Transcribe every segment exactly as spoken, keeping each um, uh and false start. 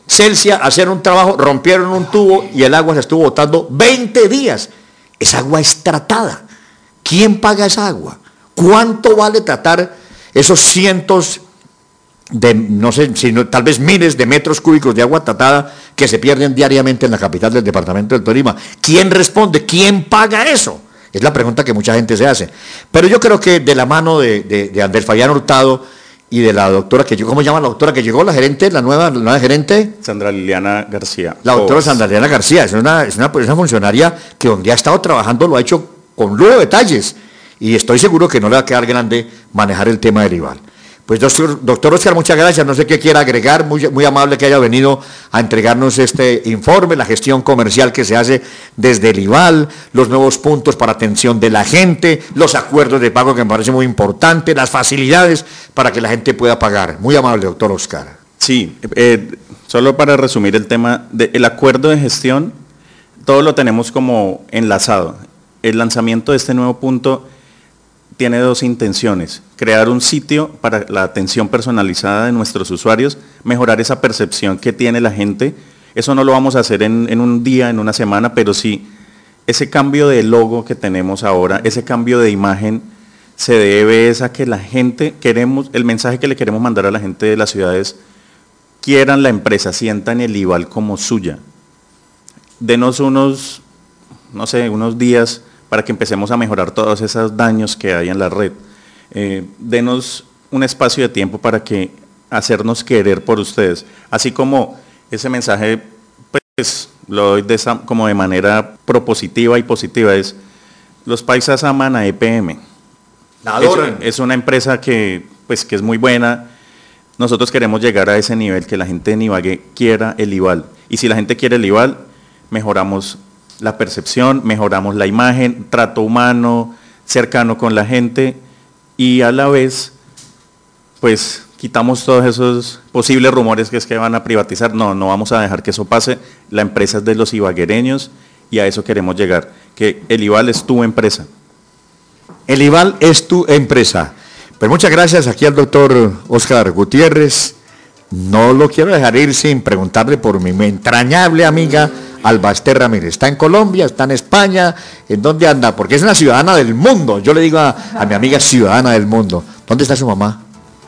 Celsia a hacer un trabajo, rompieron un tubo y el agua se estuvo botando veinte días. Esa agua es tratada. ¿Quién paga esa agua? ¿Cuánto vale tratar esos cientos de, no sé, sino tal vez miles de metros cúbicos de agua tratada que se pierden diariamente en la capital del departamento del Tolima? ¿Quién responde? ¿Quién paga eso? Es la pregunta que mucha gente se hace. Pero yo creo que de la mano de, de, de Andrés Fabián Hurtado y de la doctora que llegó, ¿cómo se llama la doctora que llegó? La gerente, la nueva, la nueva gerente. Sandra Liliana García. La doctora Sandra Liliana García, es una, es una, una funcionaria que donde ha estado trabajando lo ha hecho con lujo de detalles. Y estoy seguro que no le va a quedar grande manejar el tema del IVAL. Pues doctor, doctor Oscar, muchas gracias, no sé qué quiera agregar, muy, muy amable que haya venido a entregarnos este informe, la gestión comercial que se hace desde el IVAL, los nuevos puntos para atención de la gente, los acuerdos de pago que me parece muy importante, las facilidades para que la gente pueda pagar. Muy amable, doctor Oscar. Sí, eh, solo para resumir el tema, de, el acuerdo de gestión, todo lo tenemos como enlazado. El lanzamiento de este nuevo punto tiene dos intenciones: crear un sitio para la atención personalizada de nuestros usuarios, mejorar esa percepción que tiene la gente. Eso no lo vamos a hacer en, en un día, en una semana, pero sí ese cambio de logo que tenemos ahora, ese cambio de imagen, se debe es a que la gente, queremos, el mensaje que le queremos mandar a la gente de las ciudades: quieran la empresa, sientan el IVAL como suya. Denos unos, no sé, unos días para que empecemos a mejorar todos esos daños que hay en la red. Eh, denos un espacio de tiempo para que hacernos querer por ustedes. Así como ese mensaje, pues lo doy de esa, como de manera propositiva y positiva, es: los paisas aman a E P M. Es, es una empresa que, pues, que es muy buena. Nosotros queremos llegar a ese nivel, que la gente de Ibagué quiera el IVAL. Y si la gente quiere el IVAL, mejoramos la percepción, mejoramos la imagen, trato humano, cercano con la gente, y a la vez, pues, quitamos todos esos posibles rumores que es que van a privatizar. No, no vamos a dejar que eso pase. La empresa es de los ibaguereños y a eso queremos llegar, que el IVAL es tu empresa. El IVAL es tu empresa. Pues muchas gracias aquí al doctor Oscar Gutiérrez. No lo quiero dejar ir sin preguntarle por mi entrañable amiga Alba Ester Ramírez. ¿Está en Colombia? ¿Está en España? ¿En dónde anda? Porque es una ciudadana del mundo. Yo le digo a, a mi amiga ciudadana del mundo. ¿Dónde está su mamá?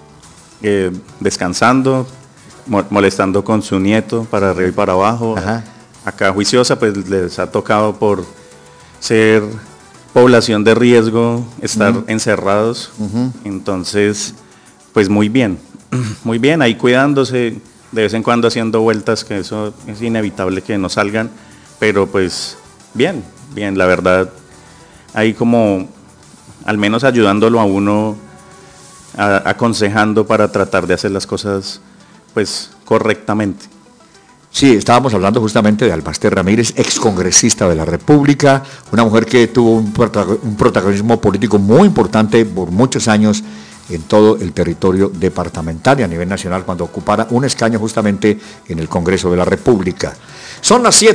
Eh, descansando, mo molestando con su nieto para arriba y para abajo. Ajá. Acá juiciosa, pues les ha tocado por ser población de riesgo estar uh-huh. encerrados. Uh-huh. Entonces, pues muy bien, muy bien, ahí cuidándose, de vez en cuando haciendo vueltas, que eso es inevitable que no salgan, pero pues bien, bien, la verdad, ahí como al menos ayudándolo a uno, a, aconsejando para tratar de hacer las cosas pues correctamente. Sí, estábamos hablando justamente de Alba Ester Ramírez, excongresista de la República, una mujer que tuvo un, un protagonismo político muy importante por muchos años en todo el territorio departamental y a nivel nacional cuando ocupara un escaño justamente en el Congreso de la República. Son las siete.